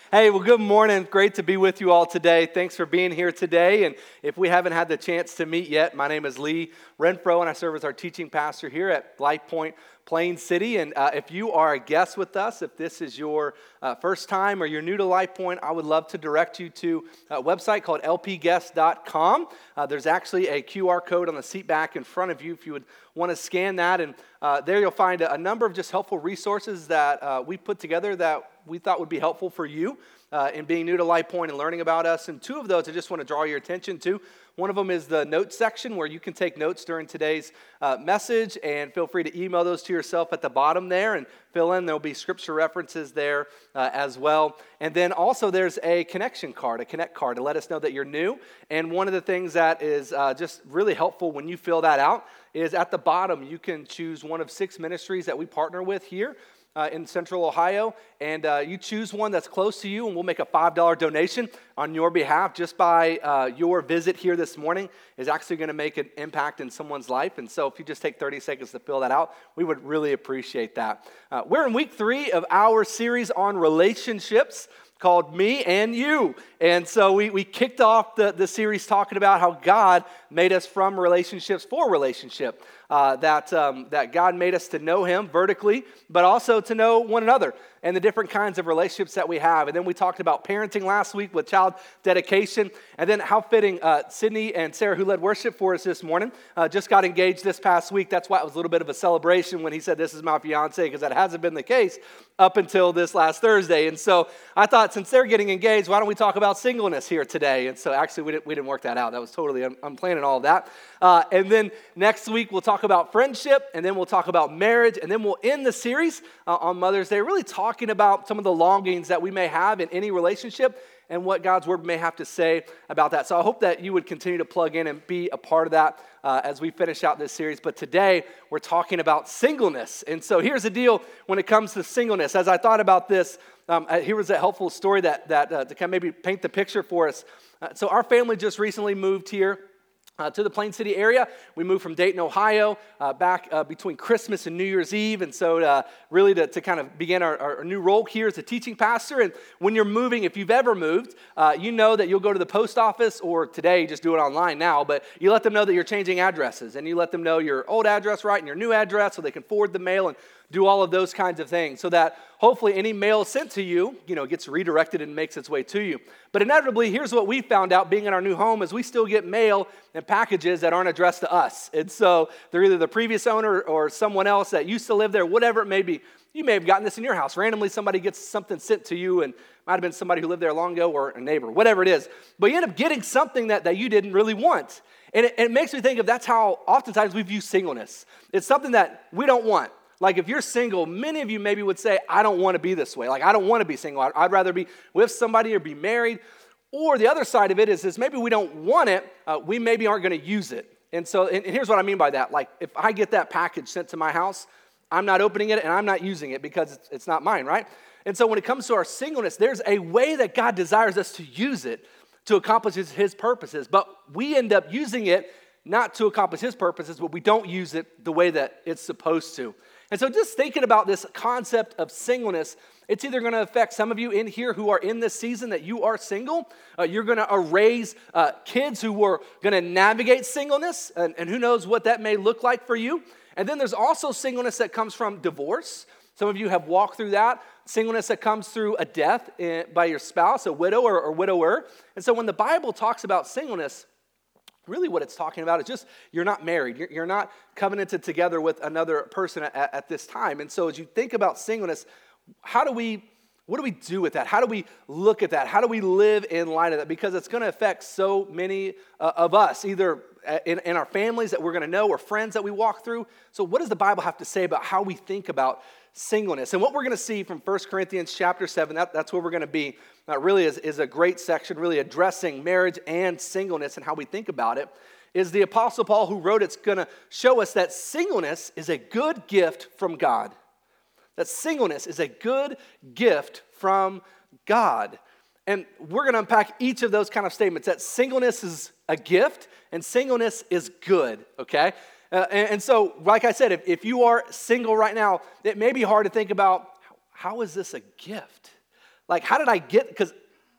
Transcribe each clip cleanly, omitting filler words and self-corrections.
Hey, well, good morning. Great to be with you all today. Thanks for being here today. And if we haven't had the chance to meet yet, my name is Lee Renfro, and I serve as our teaching pastor here at Life Point Plain City. And if you are a guest with us, if this is your first time or you're new to Life Point, I would love to direct you to a website called lpguest.com. There's actually a QR code on the seat back in front of you if you would want to scan that. And there you'll find a number of just helpful resources that we put together that we thought would be helpful for you in being new to Life Point and learning about us. And two of those I just want to draw your attention to. One of them is the notes section where you can take notes during today's message, and feel free to email those to yourself at the bottom there and fill in. There'll be scripture references there as well. And then also there's a connection card, a connect card to let us know that you're new. And one of the things that is just really helpful when you fill that out is at the bottom you can choose one of 6 ministries that we partner with here in Central Ohio, and you choose one that's close to you, and we'll make a $5 donation on your behalf just by your visit here this morning is actually going to make an impact in someone's life. And so if you just take 30 seconds to fill that out, we would really appreciate that. We're in week 3 of our series on relationships called Me and You. And so we kicked off the series talking about how God made us from relationships for relationship. That God made us to know Him vertically, but also to know one another and the different kinds of relationships that we have. And then we talked about parenting last week with child dedication. And then how fitting Sydney and Sarah, who led worship for us this morning, just got engaged this past week. That's why it was a little bit of a celebration when he said, "This is my fiance," because that hasn't been the case up until this last Thursday. And so I thought, since they're getting engaged, why don't we talk about singleness here today? And so actually we didn't work that out. That was totally unplanned, all of that. And then next week we'll talk about friendship, and then we'll talk about marriage, and then we'll end the series on Mother's Day, really talking about some of the longings that we may have in any relationship and what God's Word may have to say about that. So I hope that you would continue to plug in and be a part of that as we finish out this series. But today we're talking about singleness. And so here's the deal when it comes to singleness. As I thought about this, here was a helpful story that to kind of maybe paint the picture for us. So our family just recently moved here to the Plain City area. We moved from Dayton, Ohio, back between Christmas and New Year's Eve, and so really to kind of begin our new role here as a teaching pastor. And when you're moving, if you've ever moved, you know that you'll go to the post office, or today, just do it online now, but you let them know that you're changing addresses, and you let them know your old address right and your new address so they can forward the mail and do all of those kinds of things so that hopefully any mail sent to you, gets redirected and makes its way to you. But inevitably, here's what we found out being in our new home is we still get mail and packages that aren't addressed to us. And so they're either the previous owner or someone else that used to live there, whatever it may be. You may have gotten this in your house. Randomly, somebody gets something sent to you, and it might have been somebody who lived there long ago or a neighbor, whatever it is. But you end up getting something that you didn't really want. And it makes me think of that's how oftentimes we view singleness. It's something that we don't want. Like if you're single, many of you maybe would say, I don't want to be this way. Like I don't want to be single. I'd rather be with somebody or be married. Or the other side of it is maybe we don't want it. We maybe aren't going to use it. And so and here's what I mean by that. Like if I get that package sent to my house, I'm not opening it and I'm not using it because it's not mine, right? And so when it comes to our singleness, there's a way that God desires us to use it to accomplish His purposes. But we end up using it not to accomplish His purposes, but we don't use it the way that it's supposed to. And so just thinking about this concept of singleness, it's either going to affect some of you in here who are in this season that you are single. You're going to raise kids who are going to navigate singleness, and who knows what that may look like for you. And then there's also singleness that comes from divorce. Some of you have walked through that. Singleness that comes through a death by your spouse, a widow or widower. And so when the Bible talks about singleness, really what it's talking about is just you're not married. You're not covenanted together with another person at this time. And so as you think about singleness, what do we do with that? How do we look at that? How do we live in light of that? Because it's going to affect so many of us, either in our families that we're going to know or friends that we walk through. So what does the Bible have to say about how we think about singleness? And what we're going to see from 1 Corinthians chapter 7, that's where we're going to be, really is a great section, really addressing marriage and singleness and how we think about it, is the Apostle Paul who wrote it's going to show us that singleness is a good gift from God. That singleness is a good gift from God. And we're going to unpack each of those kind of statements, that singleness is a gift and singleness is good, okay? And so, like I said, if you are single right now, it may be hard to think about, how is this a gift? Like, how did I get, because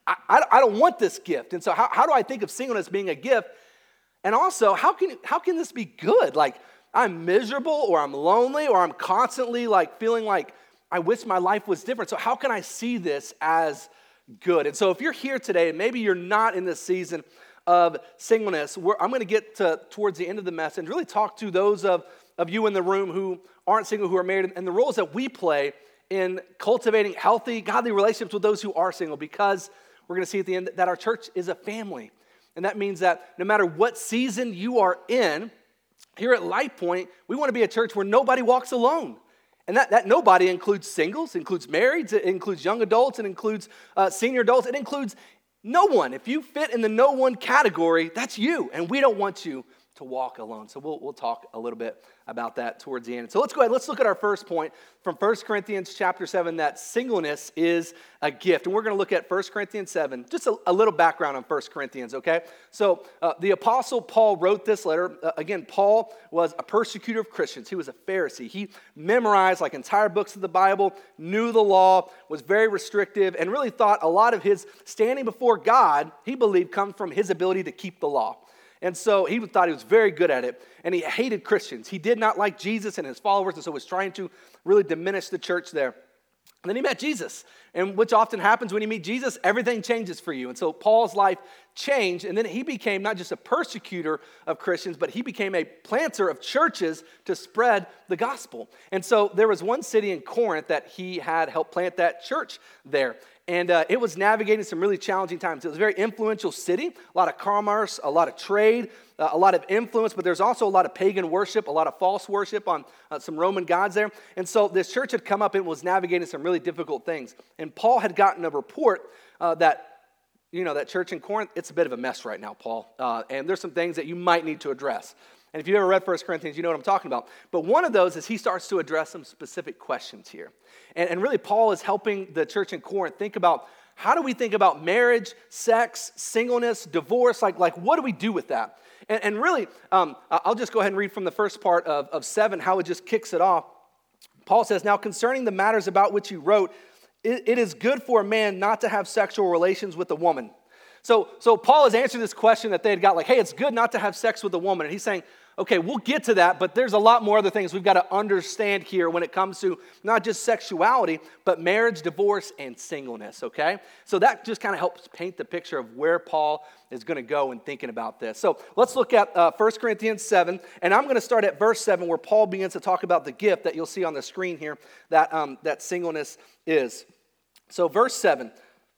I don't want this gift. And so how do I think of singleness being a gift? And also, how can this be good? Like, I'm miserable, or I'm lonely, or I'm constantly like feeling like I wish my life was different. So how can I see this as good? And so if you're here today, and maybe you're not in this season of singleness, I'm going to get towards the end of the message, really talk to those of you in the room who aren't single, who are married, and the roles that we play in cultivating healthy, godly relationships with those who are single, because we're going to see at the end that our church is a family. And that means that no matter what season you are in, here at Life Point, we want to be a church where nobody walks alone. And that nobody includes singles, includes marrieds, it includes young adults, it includes senior adults, it includes no one. If you fit in the no one category, that's you. And we don't want you to walk alone. So we'll talk a little bit about that towards the end. So let's go ahead. Let's look at our first point from 1 Corinthians chapter 7, that singleness is a gift. And we're going to look at 1 Corinthians 7, just a little background on 1 Corinthians, okay? So the Apostle Paul wrote this letter. Again, Paul was a persecutor of Christians. He was a Pharisee. He memorized like entire books of the Bible, knew the law, was very restrictive, and really thought a lot of his standing before God, he believed, comes from his ability to keep the law. And so he thought he was very good at it, and he hated Christians. He did not like Jesus and his followers, and so was trying to really diminish the church there. And then he met Jesus, and which often happens when you meet Jesus, everything changes for you. And so Paul's life changed, and then he became not just a persecutor of Christians, but he became a planter of churches to spread the gospel. And so there was one city in Corinth that he had helped plant that church there. And it was navigating some really challenging times. It was a very influential city, a lot of commerce, a lot of trade, a lot of influence, but there's also a lot of pagan worship, a lot of false worship on some Roman gods there. And so this church had come up and was navigating some really difficult things. And Paul had gotten a report that church in Corinth, it's a bit of a mess right now, Paul. And there's some things that you might need to address. And if you've ever read 1 Corinthians, you know what I'm talking about. But one of those is he starts to address some specific questions here. And really, Paul is helping the church in Corinth think about, how do we think about marriage, sex, singleness, divorce? Like what do we do with that? And really, I'll just go ahead and read from the first part of 7, how it just kicks it off. Paul says, "Now concerning the matters about which you wrote, it is good for a man not to have sexual relations with a woman." So Paul is answering this question that they had got, like, hey, it's good not to have sex with a woman. And he's saying, okay, we'll get to that, but there's a lot more other things we've got to understand here when it comes to not just sexuality, but marriage, divorce, and singleness, okay? So that just kind of helps paint the picture of where Paul is going to go in thinking about this. So let's look at 1 Corinthians 7, and I'm going to start at verse 7, where Paul begins to talk about the gift that you'll see on the screen here that singleness is. So verse 7,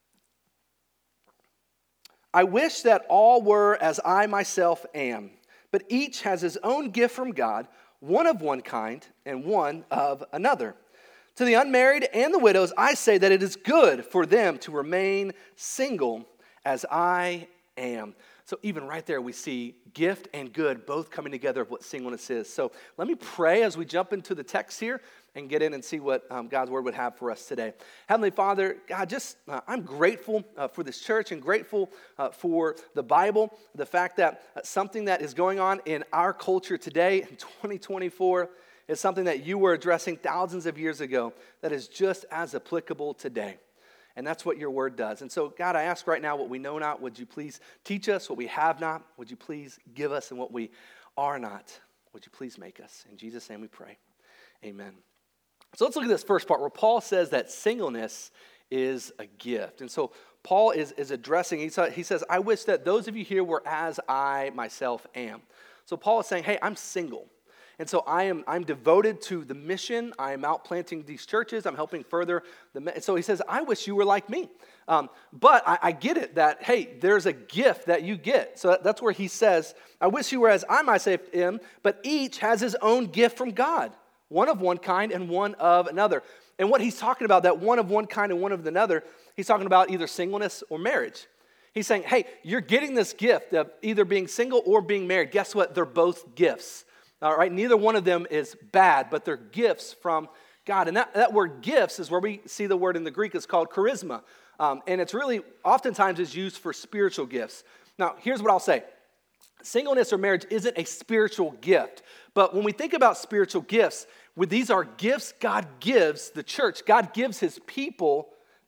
"I wish that all were as I myself am, but each has his own gift from God, one of one kind and one of another. To the unmarried and the widows, I say that it is good for them to remain single as I am." So even right there, we see gift and good both coming together of what singleness is. So let me pray as we jump into the text here and get in and see what God's word would have for us today. Heavenly Father, God, I'm grateful for this church and grateful for the Bible, the fact that something that is going on in our culture today in 2024 is something that you were addressing thousands of years ago that is just as applicable today. And that's what your word does. And so, God, I ask right now, what we know not, would you please teach us? What we have not, would you please give us? And what we are not, would you please make us? In Jesus' name we pray. Amen. So let's look at this first part where Paul says that singleness is a gift. And so Paul is addressing, he says, "I wish that those of you here were as I myself am." So Paul is saying, hey, I'm single. And so I'm devoted to the mission. I am out planting these churches. I'm helping further so he says, I wish you were like me. But I get it that, hey, there's a gift that you get. So that's where he says, "I wish you were as I myself am, but each has his own gift from God, one of one kind and one of another." And what he's talking about, that one of one kind and one of another, he's talking about either singleness or marriage. He's saying, hey, you're getting this gift of either being single or being married. Guess what? They're both gifts. All right, neither one of them is bad, but they're gifts from God. And that word gifts is where we see the word in the Greek is called charisma. And it's really oftentimes is used for spiritual gifts. Now, here's what I'll say. Singleness or marriage isn't a spiritual gift. But when we think about spiritual gifts, these are gifts God gives the church. God gives his people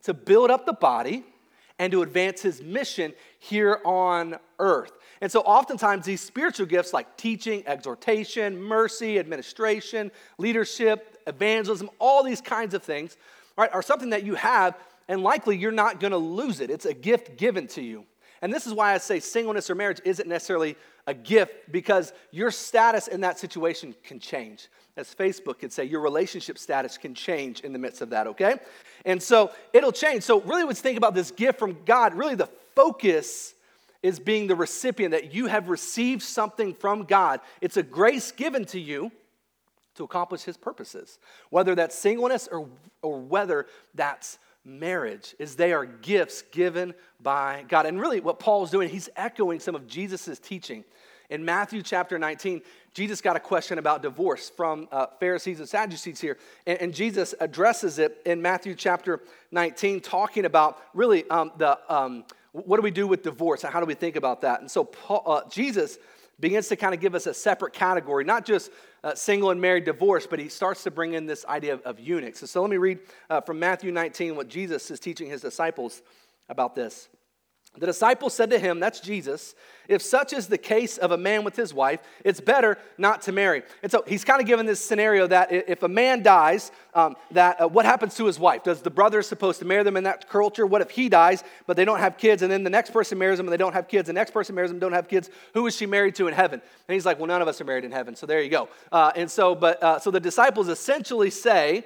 to build up the body and to advance his mission here on earth. And so oftentimes these spiritual gifts like teaching, exhortation, mercy, administration, leadership, evangelism, all these kinds of things, right, are something that you have, and likely you're not going to lose it. It's a gift given to you. And this is why I say singleness or marriage isn't necessarily a gift, because your status in that situation can change. As Facebook could say, your relationship status can change in the midst of that, okay? And so it'll change. So really let's think about this gift from God. Really the focus is being the recipient, that you have received something from God. It's a grace given to you to accomplish his purposes. Whether that's singleness or whether that's marriage, is they are gifts given by God. And really what Paul is doing, he's echoing some of Jesus' teaching. In Matthew chapter 19, Jesus got a question about divorce from Pharisees and Sadducees here. And Jesus addresses it in Matthew chapter 19, talking about really what do we do with divorce and how do we think about that? And so Jesus begins to kind of give us a separate category, not just single and married divorce, but he starts to bring in this idea of eunuchs. So let me read from Matthew 19 what Jesus is teaching his disciples about this. The disciples said to him, that's Jesus, if such is the case of a man with his wife, it's better not to marry. And so he's kind of given this scenario that if a man dies, what happens to his wife? Does the brother supposed to marry them in that culture? What if he dies, but they don't have kids, and then the next person marries them and they don't have kids, the next person marries them and don't have kids? Who is she married to in heaven? And he's like, well, none of us are married in heaven, so there you go. So the disciples essentially say,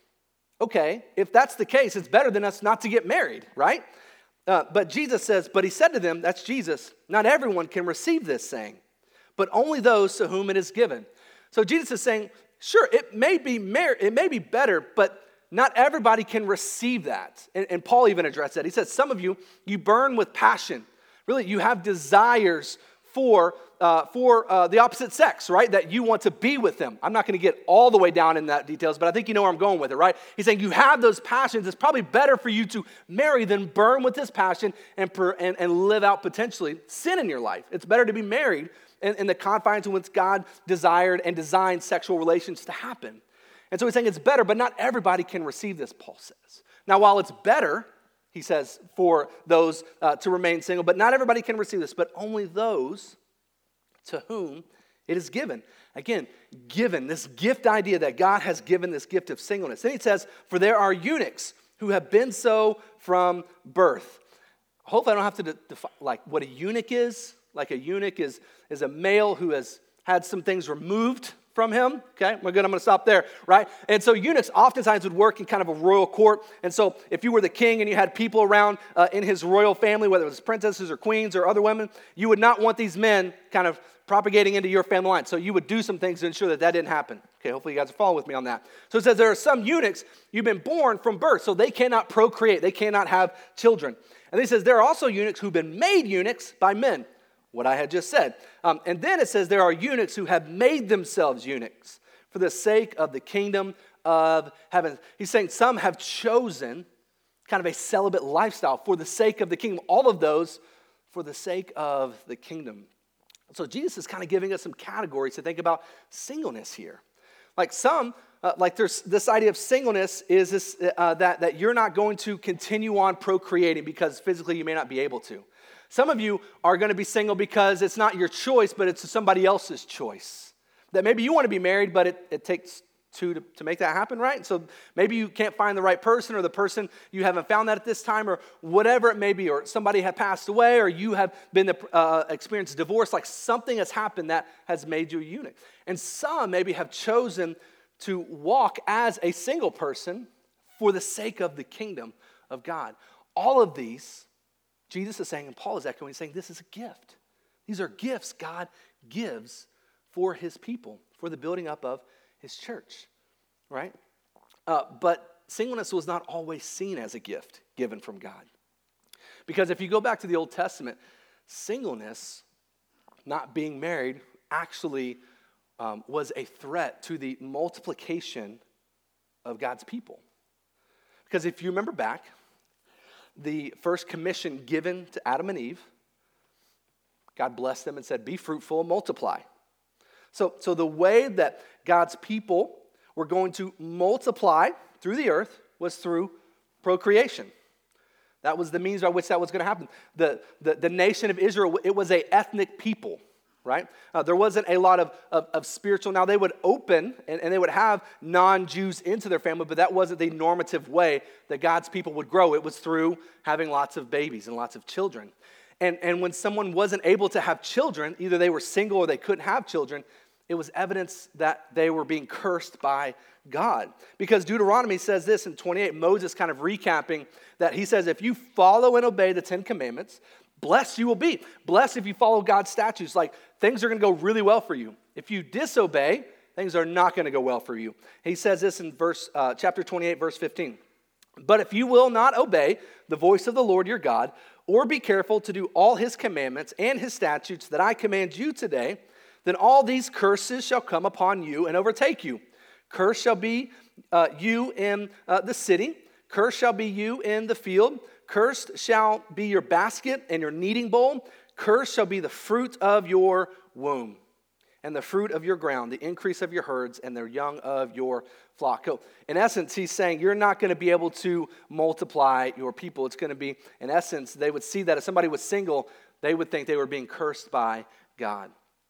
okay, if that's the case, it's better than us not to get married, right? But Jesus says, but he said to them, that's Jesus, not everyone can receive this saying, but only those to whom it is given. So Jesus is saying, sure, it may be better, but not everybody can receive that. And Paul even addressed that. He says, some of you burn with passion. Really, you have desires for the opposite sex, right? That you want to be with them. I'm not going to get all the way down in that details, but I think you know where I'm going with it, right? He's saying you have those passions. It's probably better for you to marry than burn with this passion and live out potentially sin in your life. It's better to be married in the confines in which God desired and designed sexual relations to happen. And so he's saying it's better, but not everybody can receive this, Paul says. Now, while it's better, he says, for those to remain single, but not everybody can receive this, but only those to whom it is given. Again, given, this gift idea that God has given this gift of singleness. Then he says, for there are eunuchs who have been so from birth. Hopefully I don't have to define like what a eunuch is. Like a eunuch is a male who has had some things removed from him. Okay, we're good. I'm going to stop there, right? And so eunuchs oftentimes would work in kind of a royal court. And so if you were the king and you had people around in his royal family, whether it was princesses or queens or other women, you would not want these men kind of propagating into your family line. So you would do some things to ensure that didn't happen. Okay, hopefully you guys are following with me on that. So it says there are some eunuchs, you've been born from birth, so they cannot procreate. They cannot have children. And then he says there are also eunuchs who've been made eunuchs by men. What I had just said. And then it says there are eunuchs who have made themselves eunuchs for the sake of the kingdom of heaven. He's saying some have chosen kind of a celibate lifestyle for the sake of the kingdom. All of those for the sake of the kingdom. So Jesus is kind of giving us some categories to think about singleness here. Like some, there's this idea of singleness is this, that you're not going to continue on procreating because physically you may not be able to. Some of you are going to be single because it's not your choice, but it's somebody else's choice. That maybe you want to be married, but it takes two to make that happen, right? So maybe you can't find the right person, or the person you haven't found that at this time, or whatever it may be, or somebody had passed away, or you have been experienced divorce, like something has happened that has made you a eunuch. And some maybe have chosen to walk as a single person for the sake of the kingdom of God. All of these, Jesus is saying, and Paul is echoing, saying this is a gift. These are gifts God gives for his people, for the building up of his church, right? But singleness was not always seen as a gift given from God. Because if you go back to the Old Testament, singleness, not being married, actually was a threat to the multiplication of God's people. Because if you remember back, the first commission given to Adam and Eve, God blessed them and said, be fruitful and multiply. So the way that God's people were going to multiply through the earth was through procreation. That was the means by which that was going to happen. The nation of Israel, it was an ethnic people, right? There wasn't a lot of spiritual. Now, they would open and they would have non-Jews into their family, but that wasn't the normative way that God's people would grow. It was through having lots of babies and lots of children. And when someone wasn't able to have children, either they were single or they couldn't have children, it was evidence that they were being cursed by God. Because Deuteronomy says this in 28, Moses kind of recapping that he says, if you follow and obey the 10 commandments, blessed you will be. Blessed if you follow God's statutes. Like, things are going to go really well for you. If you disobey, things are not going to go well for you. He says this in chapter 28, verse 15. But if you will not obey the voice of the Lord your God, or be careful to do all his commandments and his statutes that I command you today, then all these curses shall come upon you and overtake you. Curse shall be you in the city. Curse shall be you in the field. Cursed shall be your basket and your kneading bowl. Cursed shall be the fruit of your womb and the fruit of your ground, the increase of your herds and the young of your flock. So in essence, he's saying you're not going to be able to multiply your people. It's going to be, in essence, they would see that if somebody was single, they would think they were being cursed by God.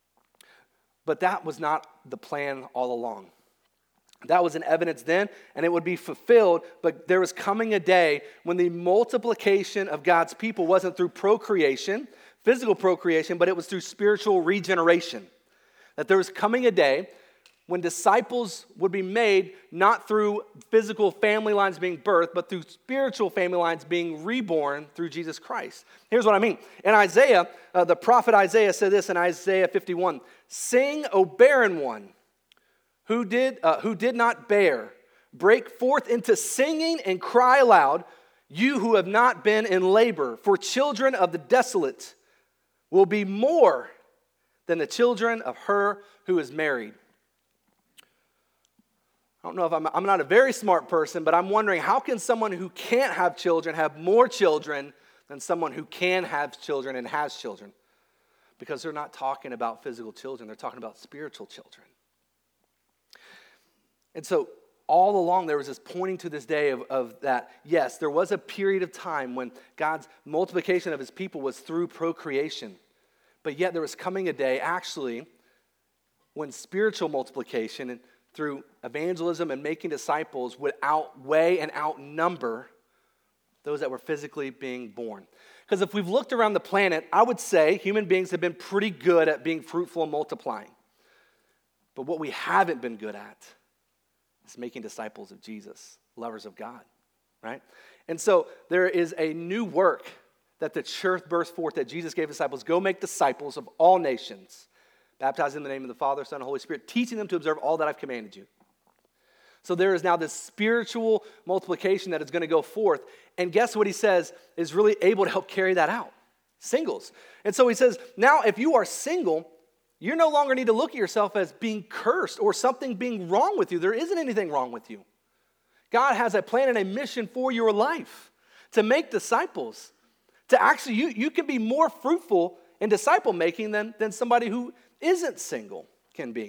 But that was not the plan all along. That was an evidence then, and it would be fulfilled, but there was coming a day when the multiplication of God's people wasn't through procreation, physical procreation, but it was through spiritual regeneration. That there was coming a day when disciples would be made not through physical family lines being birthed, but through spiritual family lines being reborn through Jesus Christ. Here's what I mean. In Isaiah, the prophet Isaiah said this in Isaiah 51, "Sing, O barren one, who did not bear. Break forth into singing and cry aloud, you who have not been in labor. For children of the desolate will be more than the children of her who is married." I don't know if I'm not a very smart person, but I'm wondering, how can someone who can't have children have more children than someone who can have children and has children? Because they're not talking about physical children, they're talking about spiritual children. And so all along there was this pointing to this day of that, yes, there was a period of time when God's multiplication of his people was through procreation. But yet there was coming a day, actually, when spiritual multiplication and through evangelism and making disciples would outweigh and outnumber those that were physically being born. Because if we've looked around the planet, I would say human beings have been pretty good at being fruitful and multiplying. But what we haven't been good at is making disciples of Jesus, lovers of God, right? And so there is a new work that the church burst forth that Jesus gave disciples. Go make disciples of all nations, baptizing in the name of the Father, Son, and Holy Spirit, teaching them to observe all that I've commanded you. So there is now this spiritual multiplication that is going to go forth. And guess what he says is really able to help carry that out? Singles. And so he says, now if you are single, you no longer need to look at yourself as being cursed or something being wrong with you. There isn't anything wrong with you. God has a plan and a mission for your life to make disciples. To actually, you can be more fruitful in disciple making than somebody who isn't single can be.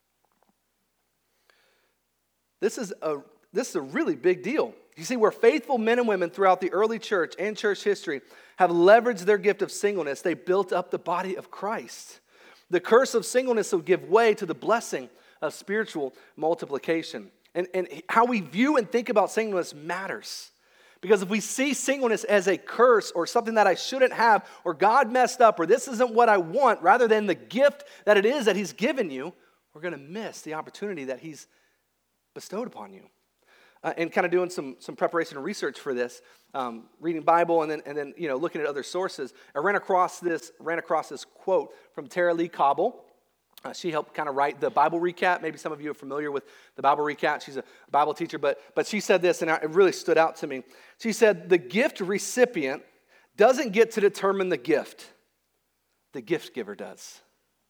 This is a really big deal. You see, where faithful men and women throughout the early church and church history have leveraged their gift of singleness, they built up the body of Christ. The curse of singleness will give way to the blessing of spiritual multiplication. And how we view and think about singleness matters. Because if we see singleness as a curse or something that I shouldn't have, or God messed up, or this isn't what I want, rather than the gift that it is that he's given you, we're going to miss the opportunity that he's bestowed upon you. And kind of doing some preparation and research for this, reading Bible and then looking at other sources, I ran across this quote from Tara Lee Cobble. She helped kind of write the Bible recap. Maybe some of you are familiar with the Bible recap. She's a Bible teacher, but she said this, and it really stood out to me. She said, the gift recipient doesn't get to determine the gift giver does.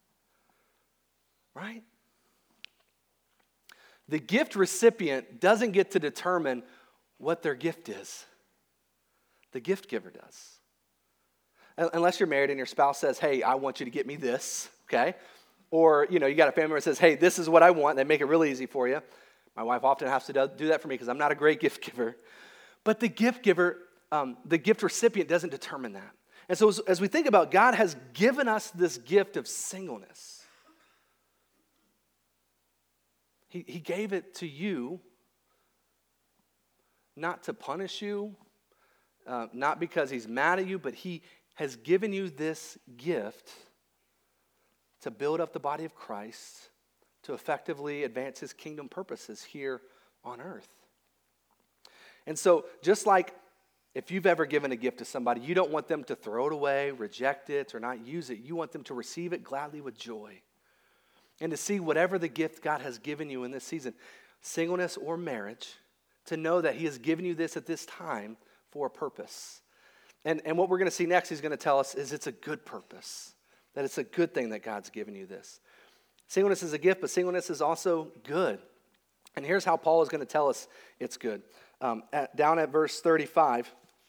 Right? The gift recipient doesn't get to determine what their gift is. The gift giver does. Unless you're married and your spouse says, hey, I want you to get me this, okay? Or, you got a family member that says, hey, this is what I want. They make it really easy for you. My wife often has to do that for me because I'm not a great gift giver. But the gift giver the gift recipient doesn't determine that. And so as we think about, God has given us this gift of singleness. He gave it to you not to punish you, not because he's mad at you, but he has given you this gift to build up the body of Christ, to effectively advance his kingdom purposes here on earth. And so just like if you've ever given a gift to somebody, you don't want them to throw it away, reject it, or not use it. You want them to receive it gladly with joy. And to see whatever the gift God has given you in this season, singleness or marriage, to know that he has given you this at this time for a purpose. And what we're going to see next, he's going to tell us, is it's a good purpose. That it's a good thing that God's given you this. Singleness is a gift, but singleness is also good. And here's how Paul is going to tell us it's good. Down at verse 32,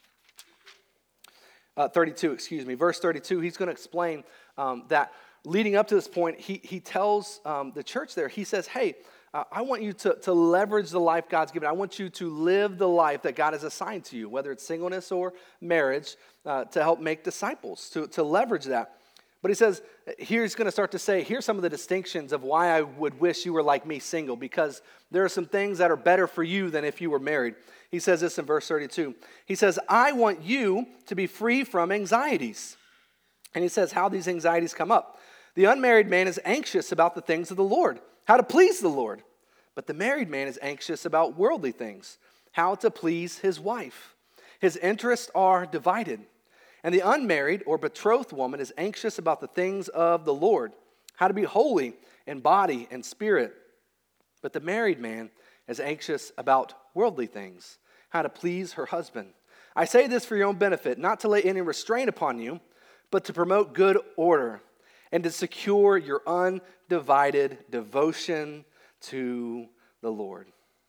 verse 32, he's going to explain that leading up to this point, he tells the church there, he says, hey, I want you to leverage the life God's given. I want you to live the life that God has assigned to you, whether it's singleness or marriage, to help make disciples, to leverage that. But he says, here he's going to start to say, here's some of the distinctions of why I would wish you were like me, single, because there are some things that are better for you than if you were married. He says this in verse 32. He says, I want you to be free from anxieties. And he says how these anxieties come up. The unmarried man is anxious about the things of the Lord, how to please the Lord. But the married man is anxious about worldly things, how to please his wife. His interests are divided. And the unmarried or betrothed woman is anxious about the things of the Lord, how to be holy in body and spirit. But the married man is anxious about worldly things, how to please her husband. I say this for your own benefit, not to lay any restraint upon you, but to promote good order and to secure your undivided devotion to the Lord.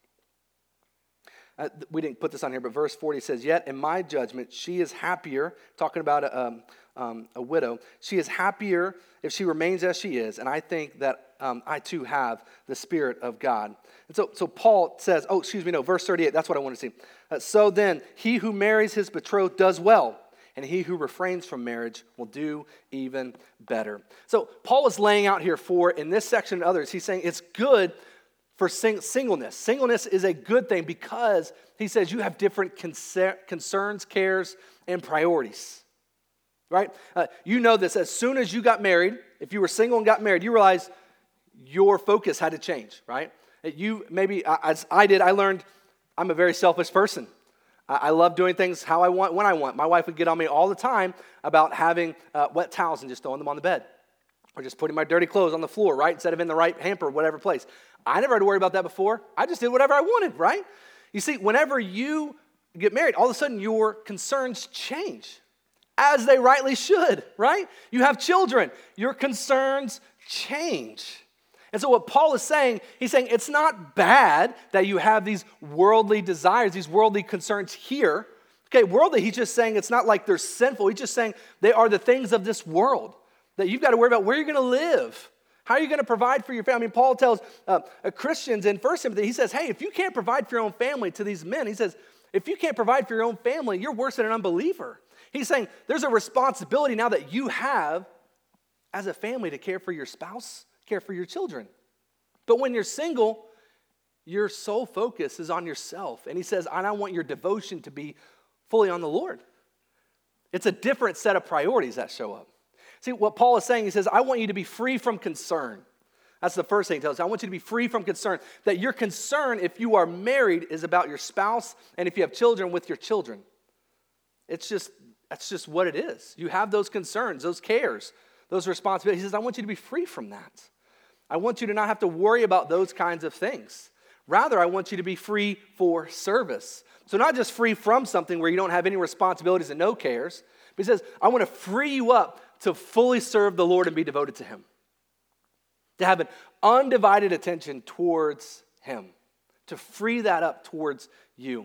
We didn't put this on here, but verse 40 says, yet in my judgment, she is happier, talking about a widow, she is happier if she remains as she is, and I think that I too have the Spirit of God. And so Paul says, verse 38, that's what I want to see. So then, he who marries his betrothed does well, and he who refrains from marriage will do even better. So Paul is laying out here in this section and others, he's saying it's good for singleness. Singleness is a good thing because he says you have different concerns, cares, and priorities, right? You know this. As soon as you got married, if you were single and got married, you realize your focus had to change, right? As I did, I learned I'm a very selfish person. I love doing things how I want, when I want. My wife would get on me all the time about having wet towels and just throwing them on the bed. Or just putting my dirty clothes on the floor, right? Instead of in the right hamper, whatever place. I never had to worry about that before. I just did whatever I wanted, right? You see, whenever you get married, all of a sudden your concerns change. As they rightly should, right? You have children. Your concerns change. And so what Paul is saying, he's saying it's not bad that you have these worldly desires, these worldly concerns here. Okay, worldly, he's just saying it's not like they're sinful. He's just saying they are the things of this world. That you've got to worry about where you're going to live. How are you going to provide for your family? I mean, Paul tells Christians in 1 Timothy, he says, hey, if you can't provide for your own family to these men, he says, if you can't provide for your own family, you're worse than an unbeliever. He's saying there's a responsibility now that you have as a family to care for your spouse, care for your children. But when you're single, your sole focus is on yourself. And he says, and I want your devotion to be fully on the Lord. It's a different set of priorities that show up. See, what Paul is saying, he says, I want you to be free from concern. That's the first thing he tells us. I want you to be free from concern. That your concern, if you are married, is about your spouse, and if you have children, with your children. That's just what it is. You have those concerns, those cares, those responsibilities. He says, I want you to be free from that. I want you to not have to worry about those kinds of things. Rather, I want you to be free for service. So not just free from something where you don't have any responsibilities and no cares, but he says, I want to free you up to fully serve the Lord and be devoted to him. To have an undivided attention towards him. To free that up towards you.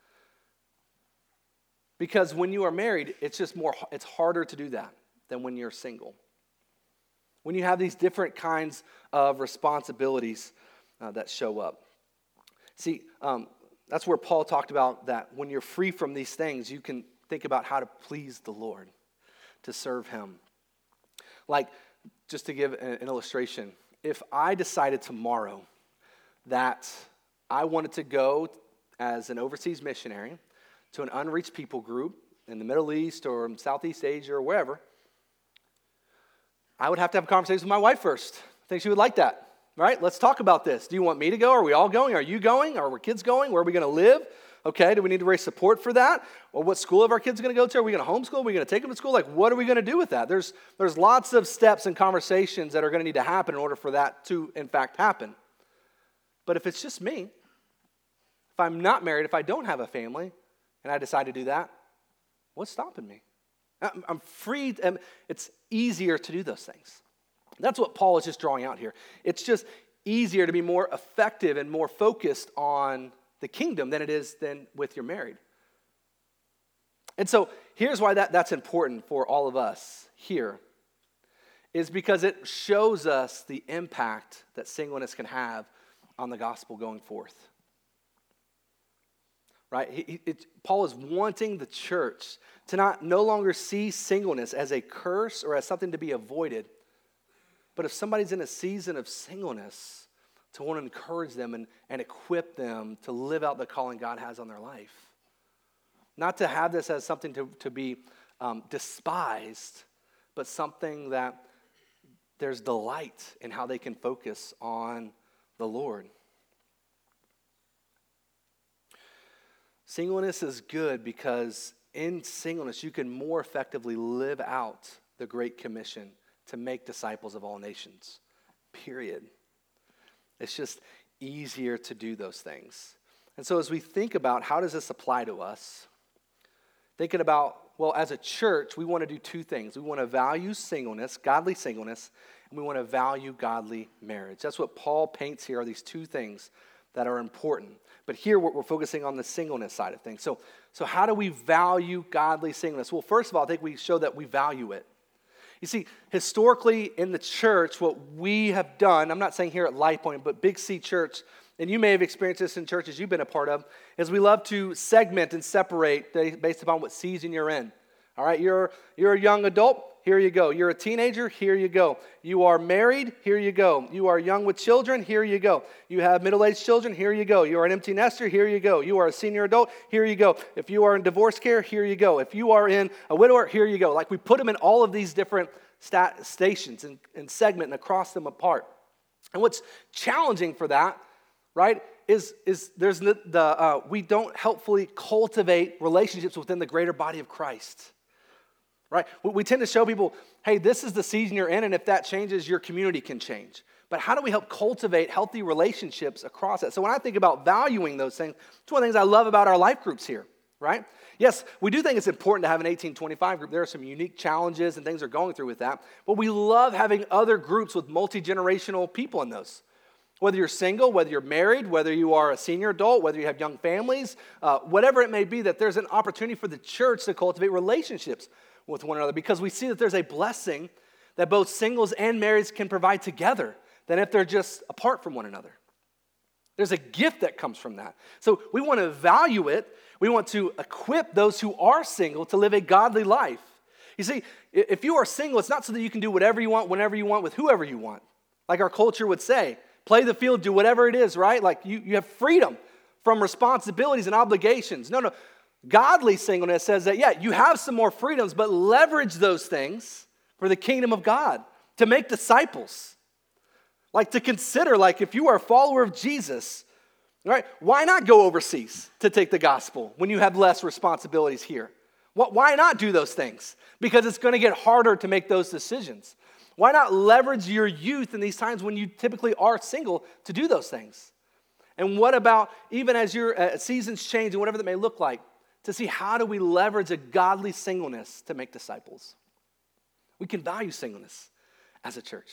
Because when you are married, it's harder to do that than when you're single. When you have these different kinds of responsibilities that show up. See, That's where Paul talked about that when you're free from these things, you can think about how to please the Lord, to serve him. Like, just to give an illustration, if I decided tomorrow that I wanted to go as an overseas missionary to an unreached people group in the Middle East or in Southeast Asia or wherever, I would have to have a conversation with my wife first. I think she would like that, right? Let's talk about this. Do you want me to go? Are we all going? Are you going? Are our kids going? Where are we going to live? Okay, do we need to raise support for that? Or what school are our kids going to go to? Are we going to homeschool? Are we going to take them to school? Like, what are we going to do with that? There's lots of steps and conversations that are going to need to happen in order for that to, in fact, happen. But if it's just me, if I'm not married, if I don't have a family, and I decide to do that, what's stopping me? I'm free. It's easier to do those things. That's what Paul is just drawing out here. It's just easier to be more effective and more focused on the kingdom than it is than with you're married. And so here's why that's important for all of us here, is because it shows us the impact that singleness can have on the gospel going forth. Right? Paul is wanting the church to no longer see singleness as a curse or as something to be avoided. But if somebody's in a season of singleness, to want to encourage them and equip them to live out the calling God has on their life. Not to have this as something to be despised, but something that there's delight in how they can focus on the Lord. Singleness is good because in singleness you can more effectively live out the Great Commission to make disciples of all nations, period. It's just easier to do those things. And so as we think about how does this apply to us, thinking about, well, as a church, we want to do two things. We want to value singleness, godly singleness, and we want to value godly marriage. That's what Paul paints here, are these two things that are important. But here we're focusing on the singleness side of things. So how do we value godly singleness? Well, first of all, I think we show that we value it. You see, historically in the church, what we have done, I'm not saying here at Life Point, but Big C Church, and you may have experienced this in churches you've been a part of, is we love to segment and separate based upon what season you're in. All right, you're a young adult, here you go. You're a teenager, here you go. You are married, here you go. You are young with children, here you go. You have middle-aged children, here you go. You are an empty nester, here you go. You are a senior adult, here you go. If you are in divorce care, here you go. If you are in a widower, here you go. Like we put them in all of these different stations and segment and across them apart. And what's challenging for that, right, is there's we don't helpfully cultivate relationships within the greater body of Christ. Right? We tend to show people, hey, this is the season you're in, and if that changes, your community can change. But how do we help cultivate healthy relationships across that? So when I think about valuing those things, it's one of the things I love about our life groups here, right? Yes, we do think it's important to have an 1825 group. There are some unique challenges and things we're going through with that. But we love having other groups with multi-generational people in those. Whether you're single, whether you're married, whether you are a senior adult, whether you have young families, whatever it may be, that there's an opportunity for the church to cultivate relationships with one another, because we see that there's a blessing that both singles and marrieds can provide together than if they're just apart from one another. There's a gift that comes from that. So we want to value it. We want to equip those who are single to live a godly life. You see, if you are single, it's not so that you can do whatever you want, whenever you want, with whoever you want. Like our culture would say, play the field, do whatever it is, right? Like you have freedom from responsibilities and obligations. No. Godly singleness says that, yeah, you have some more freedoms, but leverage those things for the kingdom of God, to make disciples. Like to consider, like if you are a follower of Jesus, right, why not go overseas to take the gospel when you have less responsibilities here? Why not do those things? Because it's going to get harder to make those decisions. Why not leverage your youth in these times when you typically are single to do those things? And what about even as your seasons change and whatever that may look like, to see how do we leverage a godly singleness to make disciples? We can value singleness as a church.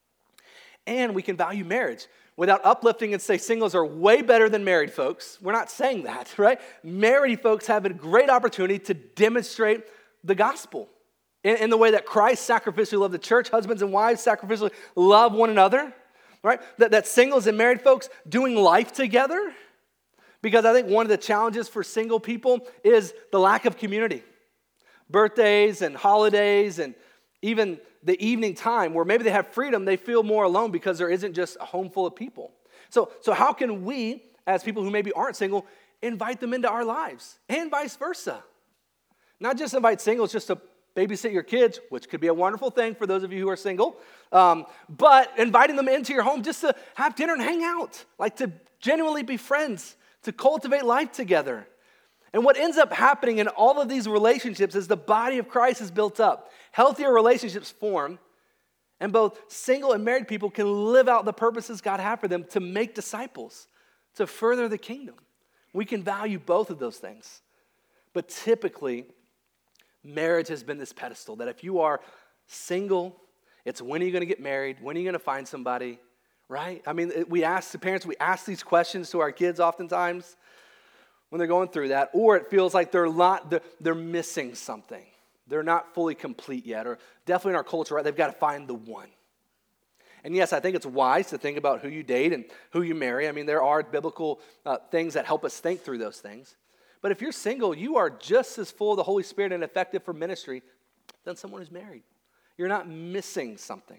And we can value marriage without uplifting and say singles are way better than married folks. We're not saying that, right? Married folks have a great opportunity to demonstrate the gospel in the way that Christ sacrificially loved the church. Husbands and wives sacrificially love one another, right? That singles and married folks doing life together, Because I think one of the challenges for single people is the lack of community. Birthdays and holidays and even the evening time where maybe they have freedom, they feel more alone because there isn't just a home full of people. So how can we, as people who maybe aren't single, invite them into our lives and vice versa? Not just invite singles just to babysit your kids, which could be a wonderful thing for those of you who are single, but inviting them into your home just to have dinner and hang out, like to genuinely be friends, to cultivate life together. And what ends up happening in all of these relationships is the body of Christ is built up. Healthier relationships form, and both single and married people can live out the purposes God had for them to make disciples, to further the kingdom. We can value both of those things. But typically, marriage has been this pedestal that if you are single, it's when are you going to get married? When are you going to find somebody? Right? I mean, we ask these questions to our kids oftentimes when they're going through that, or it feels like they're missing something. They're not fully complete yet, or definitely in our culture, right? They've got to find the one. And yes, I think it's wise to think about who you date and who you marry. I mean, there are biblical things that help us think through those things. But if you're single, you are just as full of the Holy Spirit and effective for ministry than someone who's married. You're not missing something.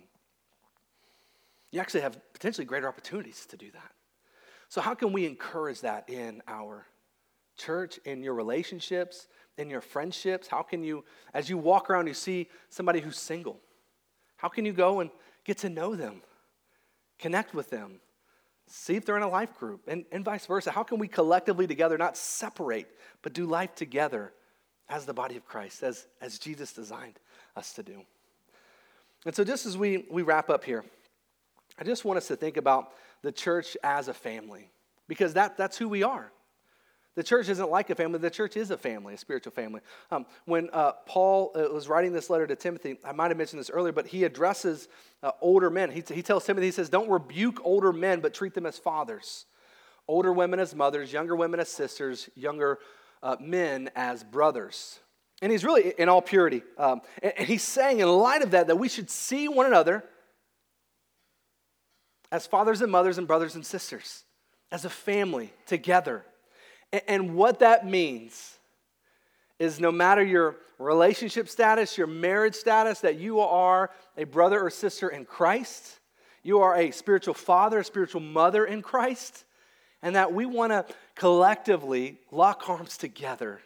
You actually have potentially greater opportunities to do that. So how can we encourage that in our church, in your relationships, in your friendships? How can you, as you walk around, you see somebody who's single, how can you go and get to know them, connect with them, see if they're in a life group, and vice versa? How can we collectively together not separate, but do life together as the body of Christ, as Jesus designed us to do? And so just as we wrap up here, I just want us to think about the church as a family, because that's who we are. The church isn't like a family. The church is a family, a spiritual family. When Paul was writing this letter to Timothy, I might have mentioned this earlier, but he addresses older men. He tells Timothy, he says, don't rebuke older men, but treat them as fathers. Older women as mothers, younger women as sisters, younger men as brothers. And he's really in all purity. And he's saying in light of that we should see one another as fathers and mothers and brothers and sisters, as a family together. And what that means is no matter your relationship status, your marriage status, that you are a brother or sister in Christ, you are a spiritual father, a spiritual mother in Christ, and that we want to collectively lock arms together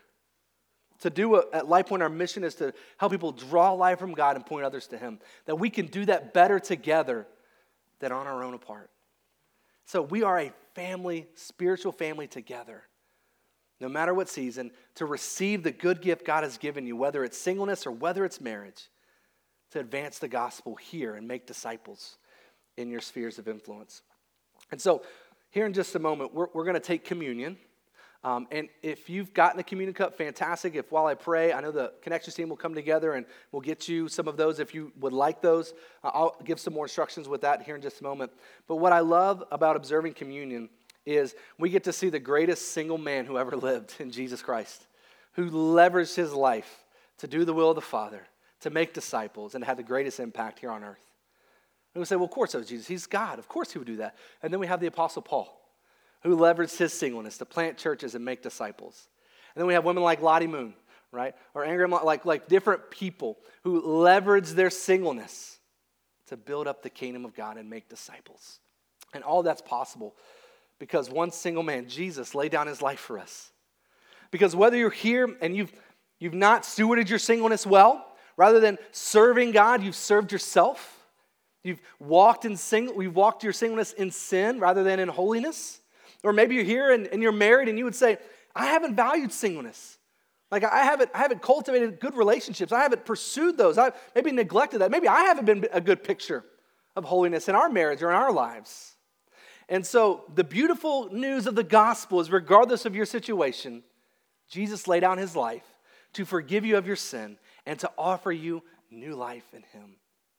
to do at LifePoint, our mission is to help people draw life from God and point others to Him, that we can do that better together than on our own apart. So we are a family, spiritual family together, no matter what season, to receive the good gift God has given you, whether it's singleness or whether it's marriage, to advance the gospel here and make disciples in your spheres of influence. And so here in just a moment, we're going to take communion. And if you've gotten the communion cup, fantastic. If while I pray, I know the Connections team will come together and we'll get you some of those if you would like those. I'll give some more instructions with that here in just a moment. But what I love about observing communion is we get to see the greatest single man who ever lived in Jesus Christ, who leveraged his life to do the will of the Father, to make disciples, and had the greatest impact here on earth. And we say, well, of course that was Jesus. He's God. Of course he would do that. And then we have the Apostle Paul, who leveraged his singleness to plant churches and make disciples. And then we have women like Lottie Moon, right? Or Ingram, like different people who leverage their singleness to build up the kingdom of God and make disciples. And all that's possible because one single man, Jesus, laid down his life for us. Because whether you're here and you've not stewarded your singleness well, rather than serving God, you've served yourself. You've walked your singleness in sin rather than in holiness. Or maybe you're here and you're married and you would say, I haven't valued singleness. Like I haven't cultivated good relationships. I haven't pursued those. I maybe neglected that. Maybe I haven't been a good picture of holiness in our marriage or in our lives. And so the beautiful news of the gospel is regardless of your situation, Jesus laid down his life to forgive you of your sin and to offer you new life in him.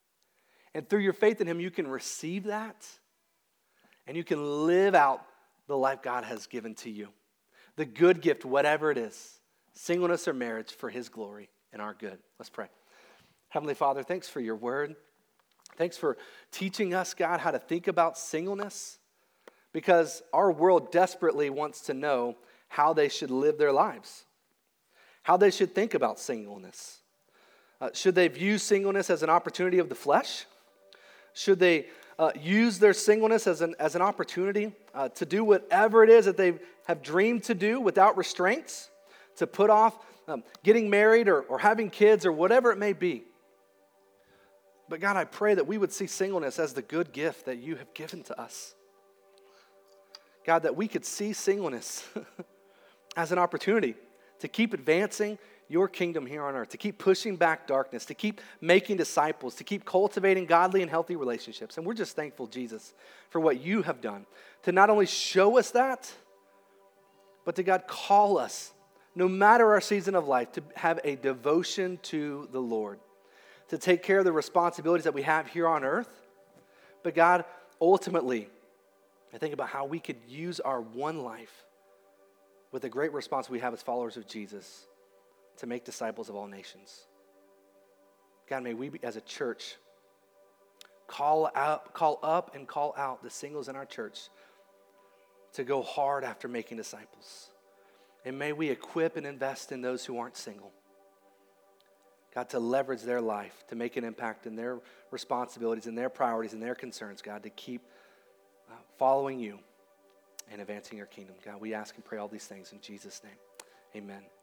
And through your faith in him, you can receive that and you can live out the life God has given to you. The good gift, whatever it is, singleness or marriage, for his glory and our good. Let's pray. Heavenly Father, thanks for your word. Thanks for teaching us, God, how to think about singleness, because our world desperately wants to know how they should live their lives, how they should think about singleness. Should they view singleness as an opportunity of the flesh? Should they use their singleness as an opportunity to do whatever it is that they have dreamed to do without restraints, to put off getting married or having kids or whatever it may be? But God, I pray that we would see singleness as the good gift that you have given to us. God, that we could see singleness as an opportunity to keep advancing your kingdom here on earth, to keep pushing back darkness, to keep making disciples, to keep cultivating godly and healthy relationships. And we're just thankful, Jesus, for what you have done, to not only show us that, but to, God, call us, no matter our season of life, to have a devotion to the Lord, to take care of the responsibilities that we have here on earth. But God, ultimately, I think about how we could use our one life with the great response we have as followers of Jesus to make disciples of all nations. God, may we as a church call up and call out the singles in our church to go hard after making disciples. And may we equip and invest in those who aren't single. God, to leverage their life, to make an impact in their responsibilities and their priorities and their concerns, God, to keep following you and advancing your kingdom. God, we ask and pray all these things in Jesus' name. Amen.